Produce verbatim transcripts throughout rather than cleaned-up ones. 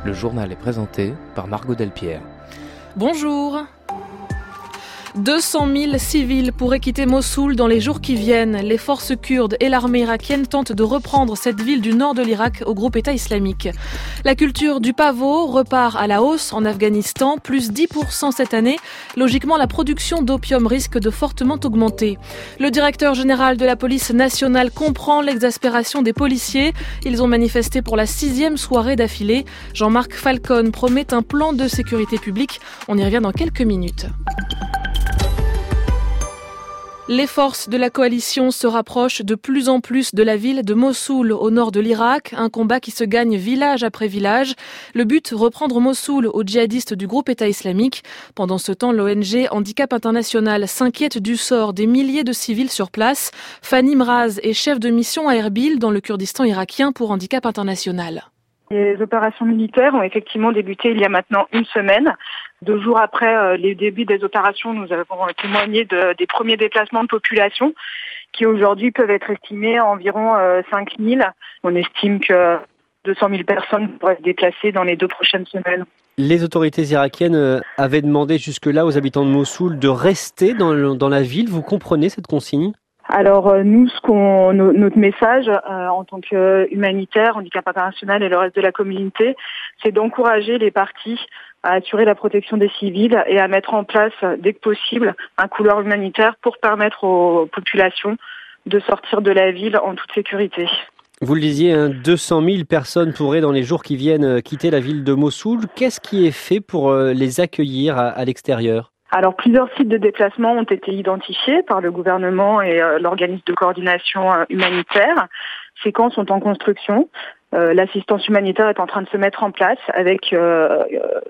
Le journal est présenté par Margot Delpierre. Bonjour. deux cent mille civils pourraient quitter Mossoul dans les jours qui viennent. Les forces kurdes et l'armée irakienne tentent de reprendre cette ville du nord de l'Irak au groupe État islamique. La culture du pavot repart à la hausse en Afghanistan, plus dix pour cent cette année. Logiquement, la production d'opium risque de fortement augmenter. Le directeur général de la police nationale comprend l'exaspération des policiers. Ils ont manifesté pour la sixième soirée d'affilée. Jean-Marc Falcon promet un plan de sécurité publique. On y revient dans quelques minutes. Les forces de la coalition se rapprochent de plus en plus de la ville de Mossoul, au nord de l'Irak, un combat qui se gagne village après village. Le but, reprendre Mossoul aux djihadistes du groupe État islamique. Pendant ce temps, l'O N G Handicap International s'inquiète du sort des milliers de civils sur place. Fanny Mraz est chef de mission à Erbil, dans le Kurdistan irakien, pour Handicap International. Les opérations militaires ont effectivement débuté il y a maintenant une semaine. Deux jours après euh, les débuts des opérations, nous avons témoigné de, des premiers déplacements de population qui aujourd'hui peuvent être estimés à environ euh, cinq mille. On estime que deux cent mille personnes pourraient se déplacer dans les deux prochaines semaines. Les autorités irakiennes avaient demandé jusque-là aux habitants de Mossoul de rester dans, le, dans la ville. Vous comprenez cette consigne ? Alors euh, nous, ce qu'on, no, notre message euh, en tant qu'humanitaire, Handicap International et le reste de la communauté, c'est d'encourager les parties à assurer la protection des civils et à mettre en place, dès que possible, un couloir humanitaire pour permettre aux populations de sortir de la ville en toute sécurité. Vous le disiez, hein, deux cent mille personnes pourraient dans les jours qui viennent quitter la ville de Mossoul. Qu'est-ce qui est fait pour euh, les accueillir à, à l'extérieur ? Alors, plusieurs sites de déplacement ont été identifiés par le gouvernement et euh, l'organisme de coordination euh, humanitaire. Ces camps sont en construction. Euh, l'assistance humanitaire est en train de se mettre en place avec euh,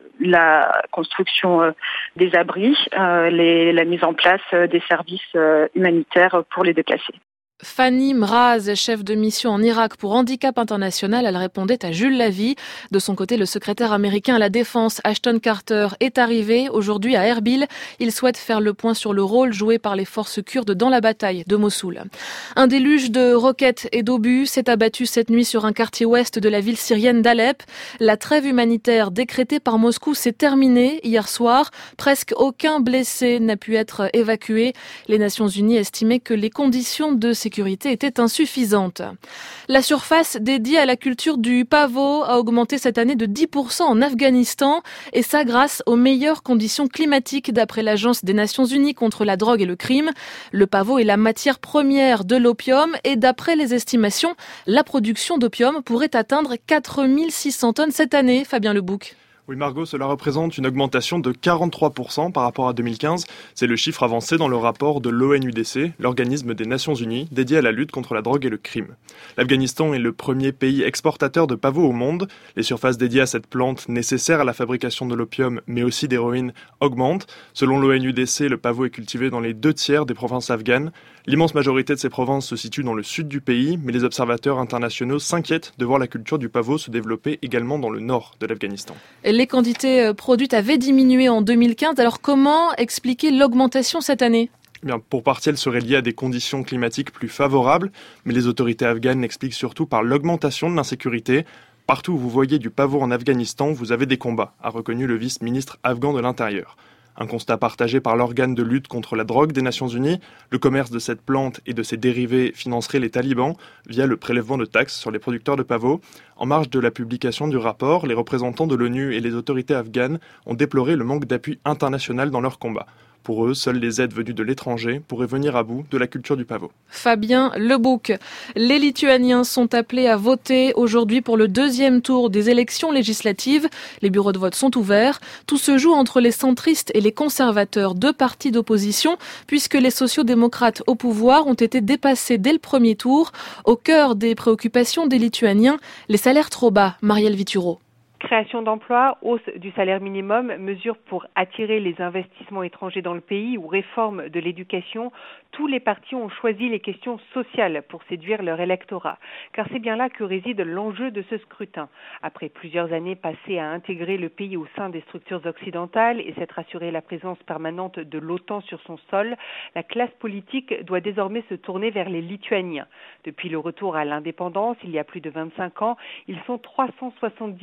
la construction euh, des abris, euh, les, la mise en place euh, des services euh, humanitaires pour les déplacés. Fanny Mraz, chef de mission en Irak pour Handicap International, elle répondait à Jules Lavie. De son côté, le secrétaire américain à la Défense, Ashton Carter, est arrivé aujourd'hui à Erbil. Il souhaite faire le point sur le rôle joué par les forces kurdes dans la bataille de Mossoul. Un déluge de roquettes et d'obus s'est abattu cette nuit sur un quartier ouest de la ville syrienne d'Alep. La trêve humanitaire décrétée par Moscou s'est terminée hier soir. Presque aucun blessé n'a pu être évacué. Les Nations Unies estimaient que les conditions de sécurité sécurité était insuffisante. La surface dédiée à la culture du pavot a augmenté cette année de dix pour cent en Afghanistan, et ça grâce aux meilleures conditions climatiques d'après l'Agence des Nations Unies contre la drogue et le crime. Le pavot est la matière première de l'opium et d'après les estimations, la production d'opium pourrait atteindre quatre mille six cents tonnes cette année. Fabien Lebouc. Oui Margot, cela représente une augmentation de quarante-trois pour cent par rapport à deux mille quinze. C'est le chiffre avancé dans le rapport de l'O N U D C, l'organisme des Nations Unies dédié à la lutte contre la drogue et le crime. L'Afghanistan est le premier pays exportateur de pavot au monde. Les surfaces dédiées à cette plante nécessaire à la fabrication de l'opium, mais aussi d'héroïne, augmentent. Selon l'O N U D C, le pavot est cultivé dans les deux tiers des provinces afghanes. L'immense majorité de ces provinces se situe dans le sud du pays, mais les observateurs internationaux s'inquiètent de voir la culture du pavot se développer également dans le nord de l'Afghanistan. Les quantités produites avaient diminué en deux mille quinze. Alors comment expliquer l'augmentation cette année ? Eh bien, pour partie, elle serait liée à des conditions climatiques plus favorables, mais les autorités afghanes l'expliquent surtout par l'augmentation de l'insécurité. Partout où vous voyez du pavot en Afghanistan, vous avez des combats, a reconnu le vice-ministre afghan de l'Intérieur. Un constat partagé par l'organe de lutte contre la drogue des Nations Unies. Le commerce de cette plante et de ses dérivés financerait les talibans via le prélèvement de taxes sur les producteurs de pavot. En marge de la publication du rapport, les représentants de l'ONU et les autorités afghanes ont déploré le manque d'appui international dans leur combat. Pour eux, seules les aides venues de l'étranger pourraient venir à bout de la culture du pavot. Fabien Lebouc. Les Lituaniens sont appelés à voter aujourd'hui pour le deuxième tour des élections législatives. Les bureaux de vote sont ouverts. Tout se joue entre les centristes et les conservateurs, deux partis d'opposition, puisque les sociaux-démocrates au pouvoir ont été dépassés dès le premier tour. Au cœur des préoccupations des Lituaniens, les salaires trop bas. Marielle Vituro. Création d'emplois, hausse du salaire minimum, mesures pour attirer les investissements étrangers dans le pays ou réforme de l'éducation, tous les partis ont choisi les questions sociales pour séduire leur électorat. Car c'est bien là que réside l'enjeu de ce scrutin. Après plusieurs années passées à intégrer le pays au sein des structures occidentales et s'être assuré la présence permanente de l'OTAN sur son sol, la classe politique doit désormais se tourner vers les Lituaniens. Depuis le retour à l'indépendance, il y a plus de vingt-cinq ans, ils sont trois cent soixante-dix mille à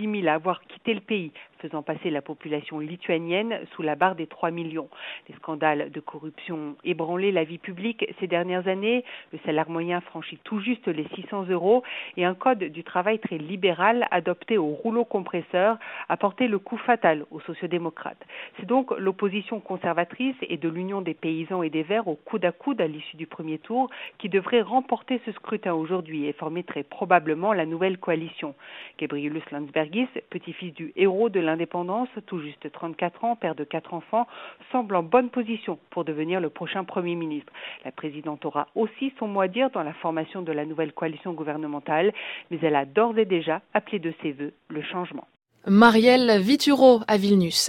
avoir quitté le pays, faisant passer la population lituanienne sous la barre des trois millions. Les scandales de corruption ont ébranlé la vie publique ces dernières années. Le salaire moyen franchit tout juste les six cents euros et un code du travail très libéral adopté au rouleau compresseur a porté le coup fatal aux sociodémocrates. C'est donc l'opposition conservatrice et de l'Union des paysans et des Verts au coude à coude à l'issue du premier tour qui devrait remporter ce scrutin aujourd'hui et former très probablement la nouvelle coalition. Gabrielus Landsbergis, petit-fils du héros de l'indépendance, tout juste trente-quatre ans, père de quatre enfants, semble en bonne position pour devenir le prochain Premier ministre. La présidente aura aussi son mot à dire dans la formation de la nouvelle coalition gouvernementale, mais elle a d'ores et déjà appelé de ses vœux le changement. Marielle Vituro à Vilnius.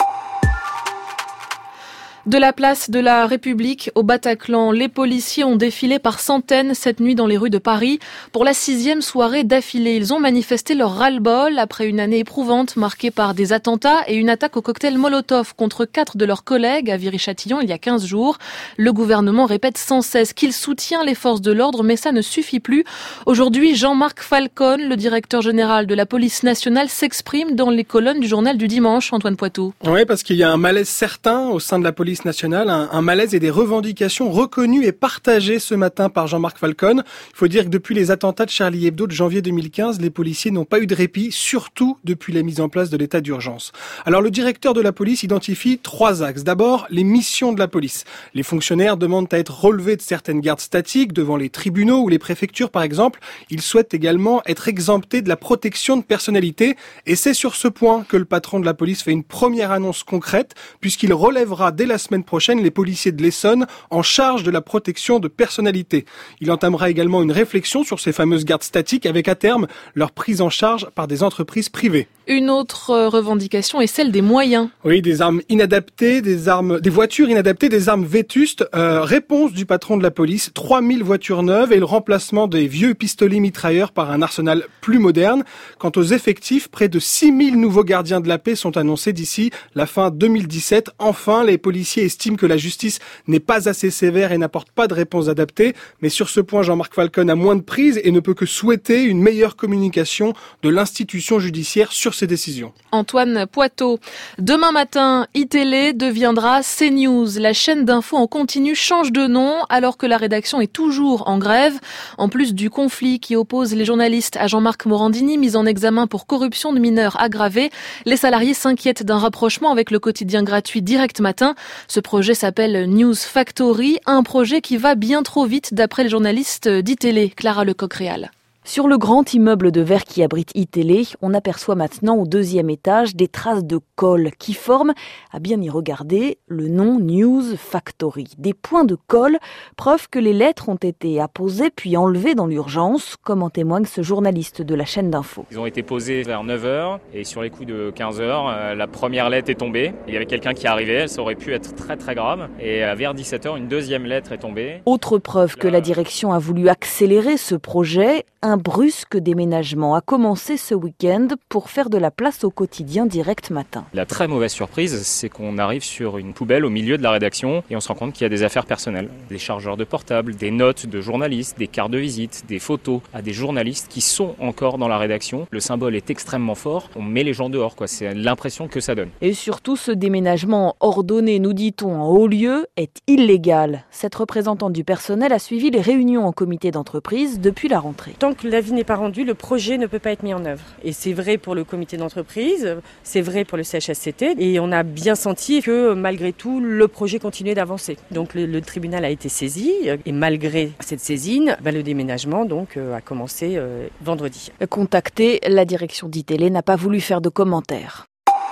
De la place de la République au Bataclan, les policiers ont défilé par centaines cette nuit dans les rues de Paris. Pour la sixième soirée d'affilée, ils ont manifesté leur ras-le-bol après une année éprouvante marquée par des attentats et une attaque au cocktail Molotov contre quatre de leurs collègues à Viry-Châtillon il y a quinze jours. Le gouvernement répète sans cesse qu'il soutient les forces de l'ordre, mais ça ne suffit plus. Aujourd'hui, Jean-Marc Falcon, le directeur général de la police nationale, s'exprime dans les colonnes du journal du dimanche. Antoine Poitou. Oui, parce qu'il y a un malaise certain au sein de la police nationale, un, un malaise et des revendications reconnues et partagées ce matin par Jean-Marc Falcon. Il faut dire que depuis les attentats de Charlie Hebdo de janvier deux mille quinze, les policiers n'ont pas eu de répit, surtout depuis la mise en place de l'état d'urgence. Alors le directeur de la police identifie trois axes. D'abord, les missions de la police. Les fonctionnaires demandent à être relevés de certaines gardes statiques devant les tribunaux ou les préfectures par exemple. Ils souhaitent également être exemptés de la protection de personnalité et c'est sur ce point que le patron de la police fait une première annonce concrète puisqu'il relèvera dès la semaine prochaine les policiers de l'Essonne en charge de la protection de personnalité. Il entamera également une réflexion sur ces fameuses gardes statiques avec à terme leur prise en charge par des entreprises privées. Une autre revendication est celle des moyens. Oui, des armes inadaptées, des armes, des voitures inadaptées, des armes vétustes. Euh, réponse du patron de la police, trois mille voitures neuves et le remplacement des vieux pistolets mitrailleurs par un arsenal plus moderne. Quant aux effectifs, près de six mille nouveaux gardiens de la paix sont annoncés d'ici la fin deux mille dix-sept. Enfin, les policiers estiment que la justice n'est pas assez sévère et n'apporte pas de réponse adaptée. Mais sur ce point, Jean-Marc Falcon a moins de prise et ne peut que souhaiter une meilleure communication de l'institution judiciaire sur ces décisions. Antoine Poitot. Demain matin, iTélé deviendra CNews. La chaîne d'infos en continu change de nom alors que la rédaction est toujours en grève. En plus du conflit qui oppose les journalistes à Jean-Marc Morandini, mis en examen pour corruption de mineurs aggravée, les salariés s'inquiètent d'un rapprochement avec le quotidien gratuit Direct Matin. Ce projet s'appelle News Factory, un projet qui va bien trop vite d'après les journalistes d'iTélé. Clara Lecoq-Réal. Sur le grand immeuble de verre qui abrite iTélé, on aperçoit maintenant au deuxième étage des traces de colle qui forment, à bien y regarder, le nom News Factory. Des points de colle, preuve que les lettres ont été apposées puis enlevées dans l'urgence, comme en témoigne ce journaliste de la chaîne d'info. Ils ont été posés vers neuf heures et sur les coups de quinze heures, la première lettre est tombée. Il y avait quelqu'un qui arrivait, ça aurait pu être très très grave. Et vers dix-sept heures, une deuxième lettre est tombée. Autre preuve que la direction a voulu accélérer ce projet, un brusque déménagement a commencé ce week-end pour faire de la place au quotidien Direct Matin. La très mauvaise surprise, c'est qu'on arrive sur une poubelle au milieu de la rédaction et on se rend compte qu'il y a des affaires personnelles. Des chargeurs de portable, des notes de journalistes, des cartes de visite, des photos à des journalistes qui sont encore dans la rédaction. Le symbole est extrêmement fort, on met les gens dehors, quoi. C'est l'impression que ça donne. Et surtout, ce déménagement ordonné, nous dit-on, en haut lieu, est illégal. Cette représentante du personnel a suivi les réunions en comité d'entreprise depuis la rentrée. Tant que l'avis n'est pas rendu, le projet ne peut pas être mis en œuvre. Et c'est vrai pour le comité d'entreprise, c'est vrai pour le C H S C T. Et on a bien senti que malgré tout, le projet continuait d'avancer. Donc le, le tribunal a été saisi et malgré cette saisine, bah, le déménagement donc, euh, a commencé euh, vendredi. Contactée, la direction d'iTélé n'a pas voulu faire de commentaires.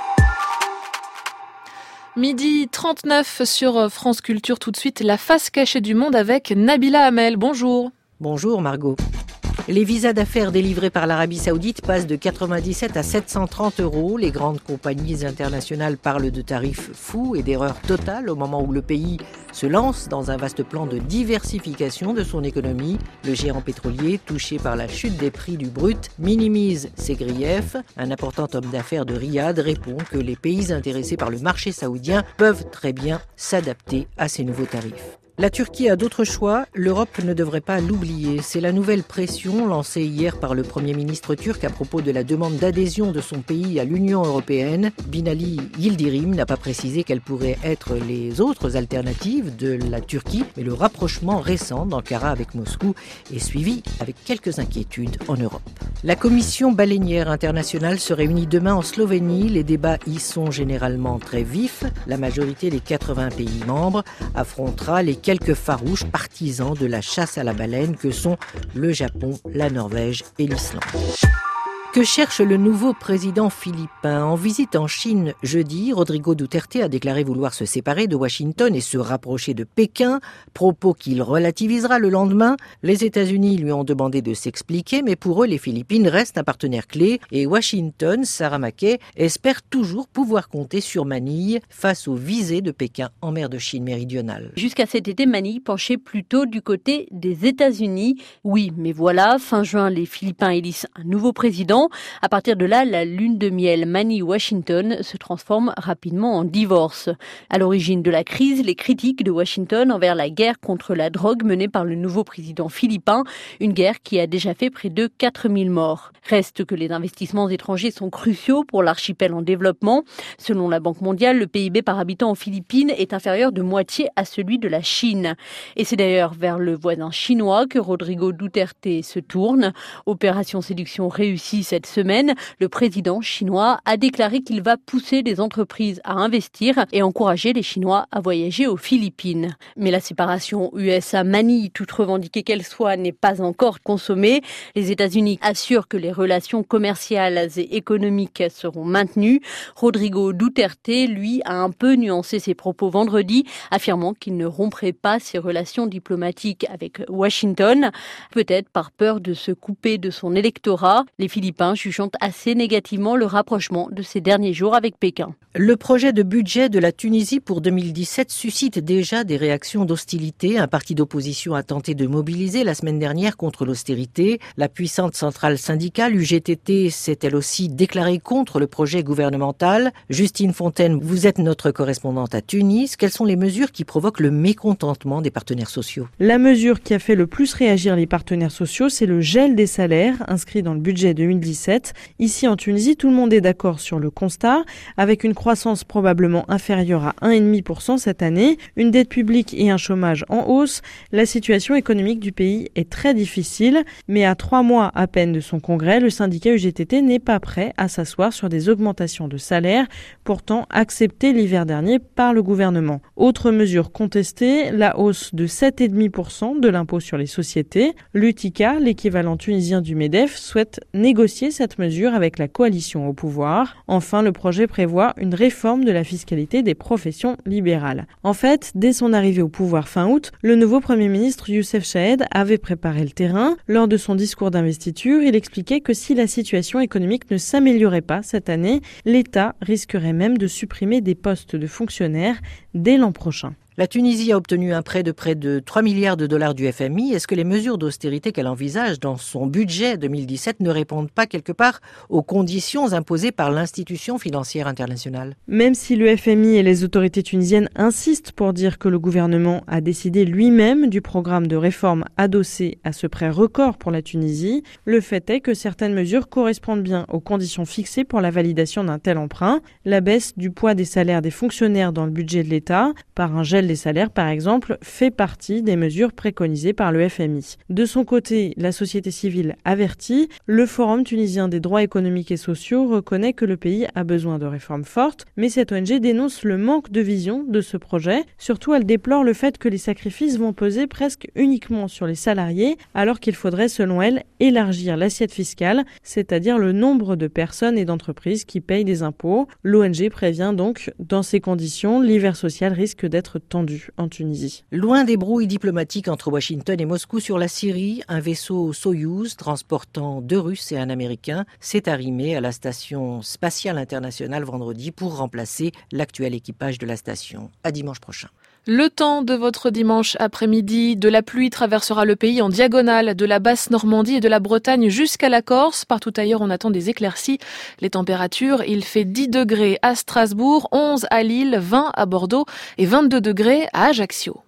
Midi trente-neuf sur France Culture. Tout de suite, la face cachée du monde avec Nabila Hamel. Bonjour. Bonjour Margot. Les visas d'affaires délivrés par l'Arabie Saoudite passent de quatre-vingt-dix-sept à sept cent trente euros. Les grandes compagnies internationales parlent de tarifs fous et d'erreurs totales au moment où le pays se lance dans un vaste plan de diversification de son économie. Le géant pétrolier, touché par la chute des prix du brut, minimise ses griefs. Un important homme d'affaires de Riyad répond que les pays intéressés par le marché saoudien peuvent très bien s'adapter à ces nouveaux tarifs. La Turquie a d'autres choix, l'Europe ne devrait pas l'oublier. C'est la nouvelle pression lancée hier par le Premier ministre turc à propos de la demande d'adhésion de son pays à l'Union européenne. Binali Yildirim n'a pas précisé quelles pourraient être les autres alternatives de la Turquie, mais le rapprochement récent d'Ankara avec Moscou est suivi avec quelques inquiétudes en Europe. La Commission baleinière internationale se réunit demain en Slovénie. Les débats y sont généralement très vifs. La majorité des quatre-vingts pays membres affrontera les quelques farouches partisans de la chasse à la baleine que sont le Japon, la Norvège et l'Islande. Que cherche le nouveau président philippin? En visite en Chine jeudi, Rodrigo Duterte a déclaré vouloir se séparer de Washington et se rapprocher de Pékin, propos qu'il relativisera le lendemain. Les États-Unis lui ont demandé de s'expliquer, mais pour eux, les Philippines restent un partenaire clé et Washington, Sarah Mackay, espère toujours pouvoir compter sur Manille face aux visées de Pékin en mer de Chine méridionale. Jusqu'à cet été, Manille penchait plutôt du côté des États-Unis. Oui, mais voilà, fin juin, les Philippins élisent un nouveau président. À partir de là, la lune de miel Manille-Washington se transforme rapidement en divorce. À l'origine de la crise, les critiques de Washington envers la guerre contre la drogue menée par le nouveau président philippin, une guerre qui a déjà fait près de quatre mille morts. Reste que les investissements étrangers sont cruciaux pour l'archipel en développement. Selon la Banque mondiale, le P I B par habitant aux Philippines est inférieur de moitié à celui de la Chine. Et c'est d'ailleurs vers le voisin chinois que Rodrigo Duterte se tourne. Opération séduction réussie cette semaine, le président chinois a déclaré qu'il va pousser les entreprises à investir et encourager les Chinois à voyager aux Philippines. Mais la séparation U S A-Manille, toute revendiquée qu'elle soit, n'est pas encore consommée. Les États-Unis assurent que les relations commerciales et économiques seront maintenues. Rodrigo Duterte, lui, a un peu nuancé ses propos vendredi, affirmant qu'il ne romprait pas ses relations diplomatiques avec Washington, peut-être par peur de se couper de son électorat. Les Philippines chuchotent assez négativement le rapprochement de ces derniers jours avec Pékin. Le projet de budget de la Tunisie pour deux mille dix-sept suscite déjà des réactions d'hostilité. Un parti d'opposition a tenté de mobiliser la semaine dernière contre l'austérité. La puissante centrale syndicale U G T T s'est elle aussi déclarée contre le projet gouvernemental. Justine Fontaine, vous êtes notre correspondante à Tunis. Quelles sont les mesures qui provoquent le mécontentement des partenaires sociaux? La mesure qui a fait le plus réagir les partenaires sociaux, c'est le gel des salaires inscrit dans le budget deux mille dix-sept. Ici en Tunisie, tout le monde est d'accord sur le constat, avec une croissance probablement inférieure à un virgule cinq pour cent cette année, une dette publique et un chômage en hausse. La situation économique du pays est très difficile, mais à trois mois à peine de son congrès, le syndicat U G T T n'est pas prêt à s'asseoir sur des augmentations de salaire, pourtant acceptées l'hiver dernier par le gouvernement. Autre mesure contestée, la hausse de sept virgule cinq pour cent de l'impôt sur les sociétés. L'U T I C A, l'équivalent tunisien du MEDEF, souhaite négocier cette mesure avec la coalition au pouvoir. Enfin, le projet prévoit une réforme de la fiscalité des professions libérales. En fait, dès son arrivée au pouvoir fin août, le nouveau Premier ministre Youssef Chahed avait préparé le terrain. Lors de son discours d'investiture, il expliquait que si la situation économique ne s'améliorait pas cette année, l'État risquerait même de supprimer des postes de fonctionnaires dès l'an prochain. La Tunisie a obtenu un prêt de près de trois milliards de dollars du F M I. Est-ce que les mesures d'austérité qu'elle envisage dans son budget deux mille dix-sept ne répondent pas quelque part aux conditions imposées par l'institution financière internationale? Même si le F M I et les autorités tunisiennes insistent pour dire que le gouvernement a décidé lui-même du programme de réforme adossé à ce prêt record pour la Tunisie, le fait est que certaines mesures correspondent bien aux conditions fixées pour la validation d'un tel emprunt. La baisse du poids des salaires des fonctionnaires dans le budget de l'État, par un gel des salaires par exemple, fait partie des mesures préconisées par le F M I. De son côté, la société civile avertit, le Forum tunisien des droits économiques et sociaux reconnaît que le pays a besoin de réformes fortes, mais cette O N G dénonce le manque de vision de ce projet. Surtout, elle déplore le fait que les sacrifices vont peser presque uniquement sur les salariés, alors qu'il faudrait, selon elle, élargir l'assiette fiscale, c'est-à-dire le nombre de personnes et d'entreprises qui payent des impôts. L'O N G prévient donc, dans ces conditions, l'hiver social risque d'être tendu en Tunisie. Loin des brouilles diplomatiques entre Washington et Moscou sur la Syrie, un vaisseau Soyouz transportant deux Russes et un Américain s'est arrimé à la station spatiale internationale vendredi pour remplacer l'actuel équipage de la station. À dimanche prochain. Le temps de votre dimanche après-midi, de la pluie traversera le pays en diagonale, de la basse Normandie et de la Bretagne jusqu'à la Corse. Partout ailleurs, on attend des éclaircies. Les températures, il fait dix degrés à Strasbourg, onze à Lille, vingt à Bordeaux et vingt-deux degrés à Ajaccio.